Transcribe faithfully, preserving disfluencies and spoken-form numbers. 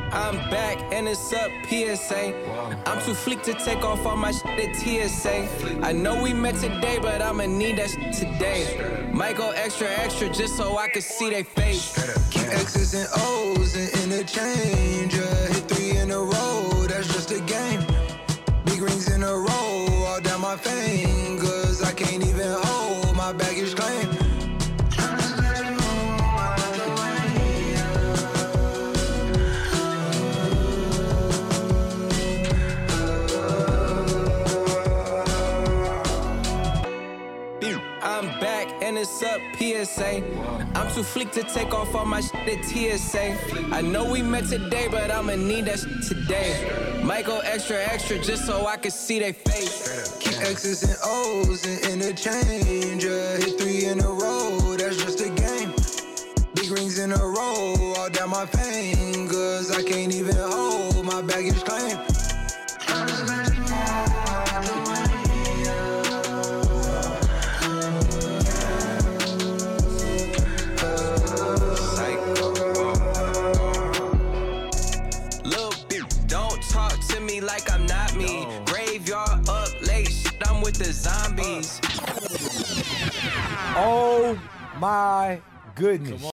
I'm back and it's up P S A. I'm too fleek to take off all my shit at T S A. I know we met today, but I'ma need that shit today. Might go extra, extra just so I can see they face. Keep X's and O's and interchange. Yeah, hit three in a row, that's just a game. Big rings in a row, all down my fingers. I can't even hold my baggage claim. I'm back and it's up P S A. I'm too fleek to take off all my shit at T S A. I know we met today, but I'ma need that shit today. Might go extra, extra just so I can see they face. Keep X's and O's and interchange. Yeah, hit three in a row, that's just a game. Big rings in a row, all down my fingers. I can't even hold my baggage claim. Like I'm not me. No. Graveyard up late, shit, I'm with the zombies. Oh my goodness.